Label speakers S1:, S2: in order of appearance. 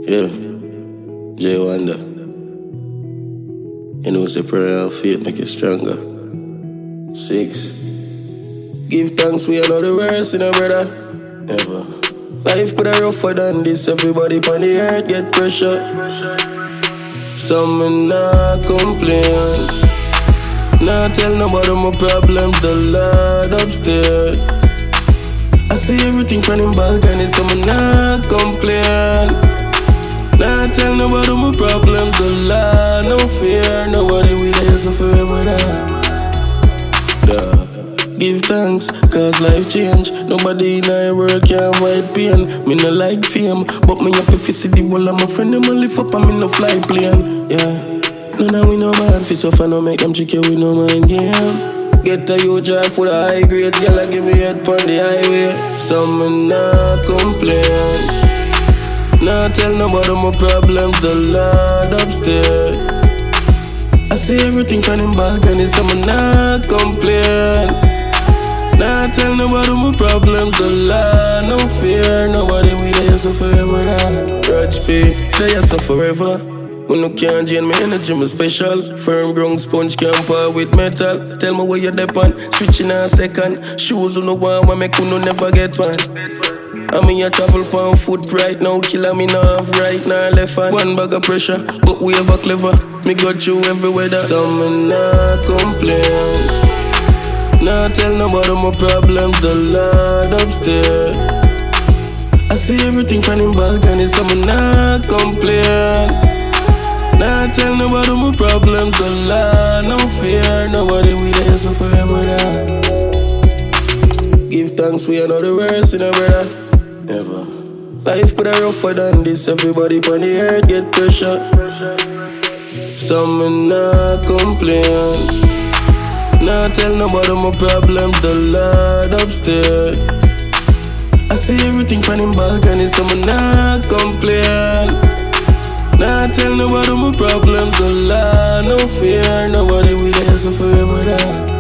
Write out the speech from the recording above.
S1: Yeah, J Wonder. You know, say prayer and faith make you stronger. 6. Give thanks, we are not the worst, brother. Never. Life could have rougher than this. Everybody on the earth get pressure. Some me not complain. Not tell nobody my problems. The Lord upstairs. I see everything from him balcony, so me not complain. Not tell nobody my problems. The Lord no fear. Nobody will there so forever now. Give thanks, cause life change. Nobody in the world can avoid pain. Me no like fame, but me happy to see the whole of my friend. Them a lift up and me no fly plane. Yeah, none of we no man fi suffer, no make them trick you with no mind game. Get a huge drive for the high grade, girl I give me head pon the highway. Some me not complain. Not tell nobody my problems, the Lord upstairs. I see everything from him balcony, so me not complain. Not tell nobody my problems, the Lord no fear. Nobody will there so forever now. Grudge pay, there so forever. When you can't drain me energy, me special. Firm ground sponge can't par with metal. Tell me where you depend, switch in a second. Shoes on the one, where me could never get one. I mean, I travel on foot right now, killer me now have right now left hand. One bag of pressure, but we ever clever. Me got you every weather. Some me not complain. Not tell nobody my problems, the Lord upstairs. I see everything from him balcony, so me not complain. Not tell nobody my problems, the Lord no fear. Nobody will there so forever now. Give thanks, we are not the worst, brother. Never. Life could have rougher than this. Everybody on the earth get pressure. Some me not complain. Not tell nobody my problems, the Lord upstairs. I see everything from him balcony, so me not complain. Not tell nobody my problems, the Lord no fear. Nobody will there so forever now.